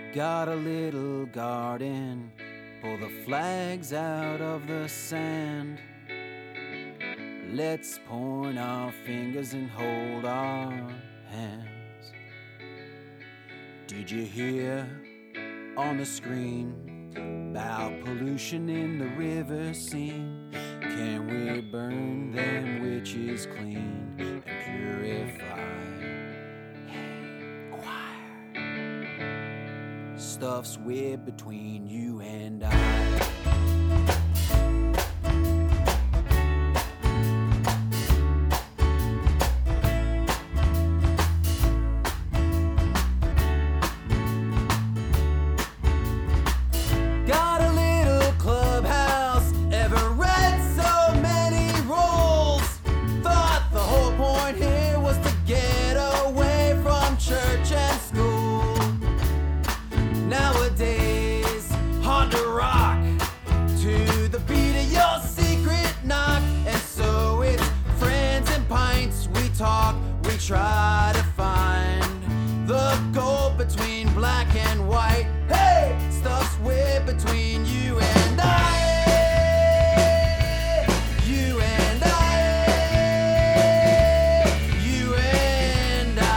got a little garden, pull the flags out of the sand. Let's point our fingers and hold our hands. Did you hear on the screen about pollution in the river scene? Can we burn them witches clean and purify? Stuff's weird between you and I. Got a little clubhouse, ever read so many rules? Thought the whole point here was to get away from church and school. Nowadays, hard to rock to the beat of your secret knock. And so it's friends and pints, we talk, we try to find the gold between black and white. Hey, stuff's way between you and I. You and I. You and I.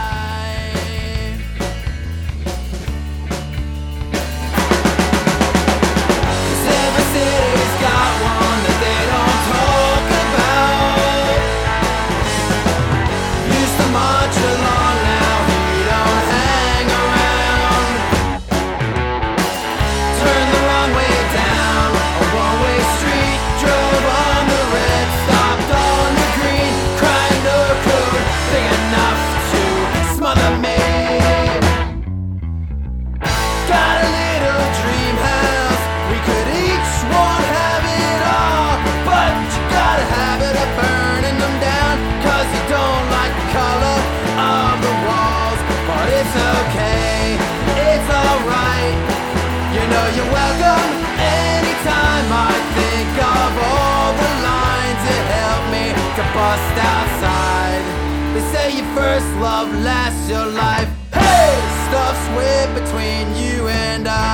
'Cause every city's got one that they don't talk about. Used to march along, now he don't hang around. Turned the wrong way down a one-way street, drove on the red, stopped on the green, crying no code big enough to smother me. Got a little dream house, we could each one have it all, but you got a habit of burning them down, 'cause you don't like the color of the walls. But it's okay, it's alright, you know you're welcome anytime. I think of all the lines that help me to bust outside. They say your first love lasts your life. Hey, stuff's way between you and I.